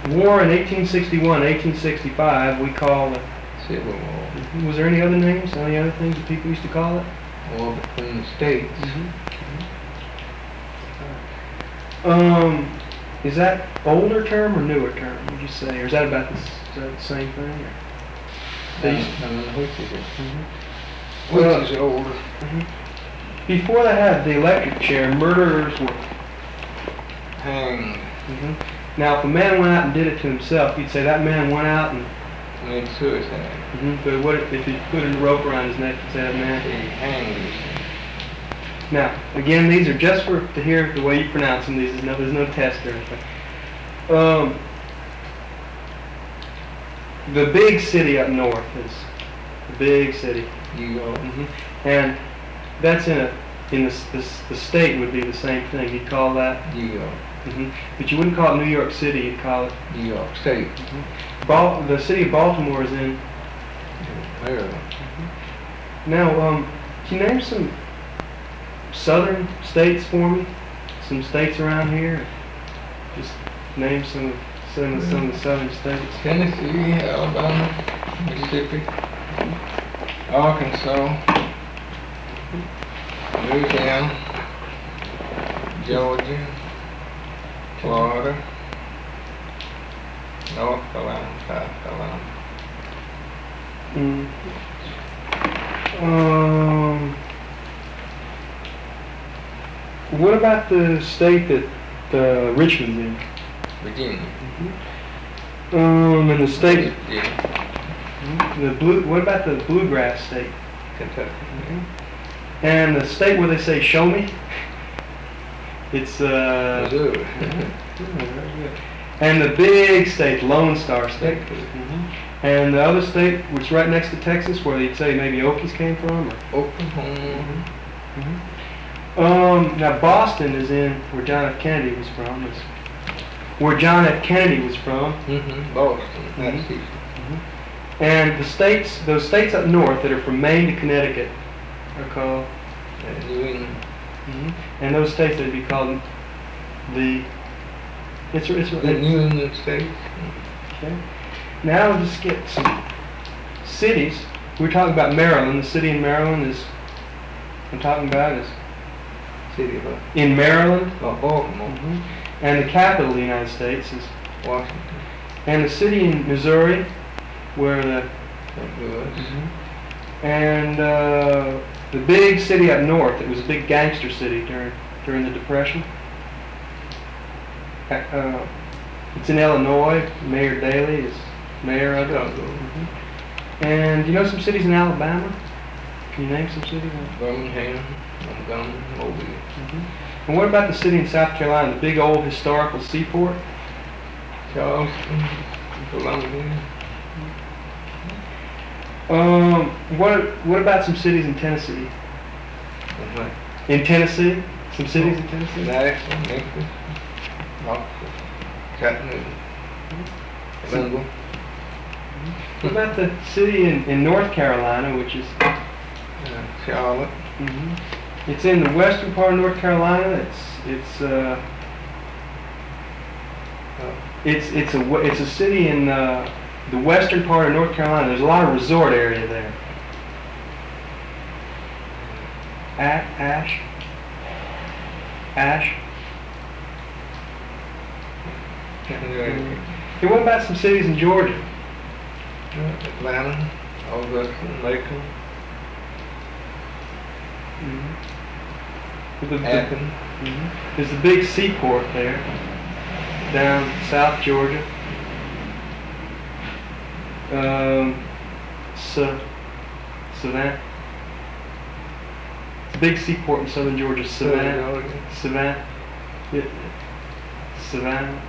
war in 1861, 1865, we call it. Civil War. Was there any other names? Any other things that people used to call it? War between the states. Is that older term or newer term? Would you say, or is that about is that the same thing? Or? I don't know which is it. Well, Which is older? Before they had the electric chair, murderers were Hanged. Now, if a man went out and did it to himself, you'd say that man went out and. Made suicide. But what if he put a rope around his neck and say that man? He hanged himself. Now, again, these are just to hear the way you pronounce them. There's no test or anything. The big city up north is the big city. You go. And that's in the state would be the same thing. You'd call that. New York. But you wouldn't call it New York City. You'd call it New York State. The city of Baltimore is in Maryland. Now, can you name some southern states for me? Some states around here? Just name some of the southern states. Tennessee, Alabama, Mississippi, Arkansas, Louisiana, Georgia, Florida, North Carolina, South Carolina. What about the state that Richmond's in? Virginia. And the state. Yeah. What about the bluegrass state? Kentucky. And the state where they say "show me." It's Missouri. And the big state, Lone Star State. And the other state, which is right next to Texas, where they'd say maybe Okies came from, or Oklahoma. Now Boston is in where John F. Kennedy was from. It's where John F. Kennedy was from. Boston, Massachusetts. And those states up north that are from Maine to Connecticut are called. New England. And those states would be called the. It's The New England states. Okay. Now we'll just get some cities. We're talking about Maryland. The city in Maryland is. I'm talking about is. City of In Maryland. Baltimore. And the capital of the United States is. Washington. And the city in Missouri, where the. St. Louis. And the big city up north. It was a big gangster city during the Depression. It's in Illinois. Mayor Daley is mayor of it. And do you know some cities in Alabama? Can you name some cities? Birmingham, Montgomery, Mobile. And what about the city in South Carolina, the big old historical seaport? Charleston, Columbia. What about some cities in Tennessee? In Tennessee? Some cities in Tennessee? Nashville, Memphis, Knoxville, Chattanooga, Linville. What about the city in North Carolina, which is Charlotte. It's in the western part of North Carolina. It's a city in the western part of North Carolina. There's a lot of resort area there. Ash. Hey, what about some cities in Georgia? Atlanta, Augusta, Macon, Athens. There's a big seaport there, down South Georgia. Savannah. It's a big seaport in southern Georgia, Savannah. Savannah.